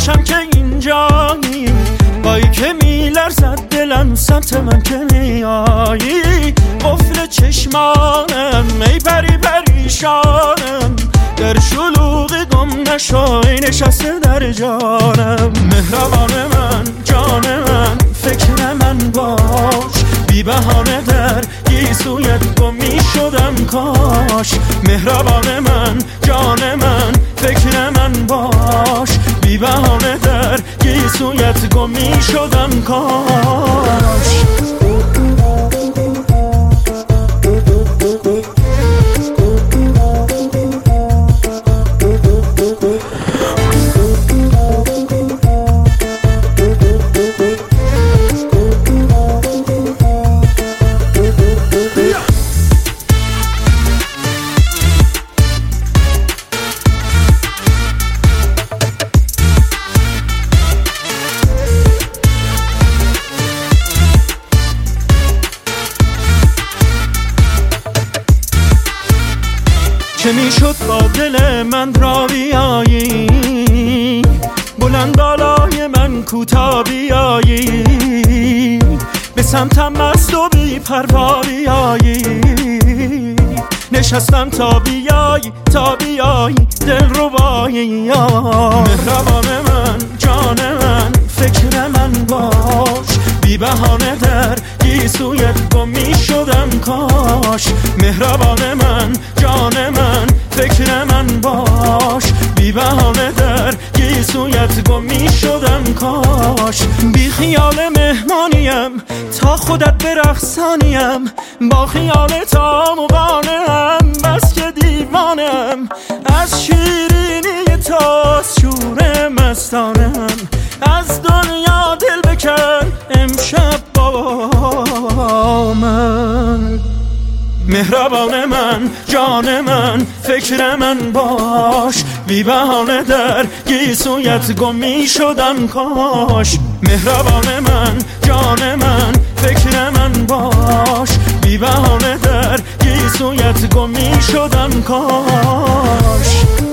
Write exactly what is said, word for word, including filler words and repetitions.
خوشم که اینجایی، بایی که میلرزد دلم سمت من که میایی. قفل چشمانم ای پری پریشانم، در شلوغ گم نشای نشسته در جانم. مهربان من جان من فکر من باش، بی بهانه در گیسویت گم می شدم کاش. مهربان من جان من فکر من باش، بی بهانه در گیسویت گم می شدم کاش. چه میشد با دل من را بیایی، بلند بالای من کوتا بیایی، به سمتم مست و بی پروا بیایی. نشستم تا بیایی تا بیایی دل ربایی. مهربان من جان من فکر من باش، بی بهانه در گیسویت گم می شدم کاش. مهربان من جان من فکر من باش، بی بهانه در گیسویت گم می شدم کاش. بی خیال مهمانیم تا خودت برقصانیم، با خیال تا مقانم بس که دیوانم. از شیرینی تا شور مستانم، از دنیا دل بکن امشب با من. مهربان من جان من فکر من باش، بی بهانه در گیسویت گم می شدم کاش. مهربان من جان من فکر من باش، بی بهانه در گیسویت گم می شدم کاش.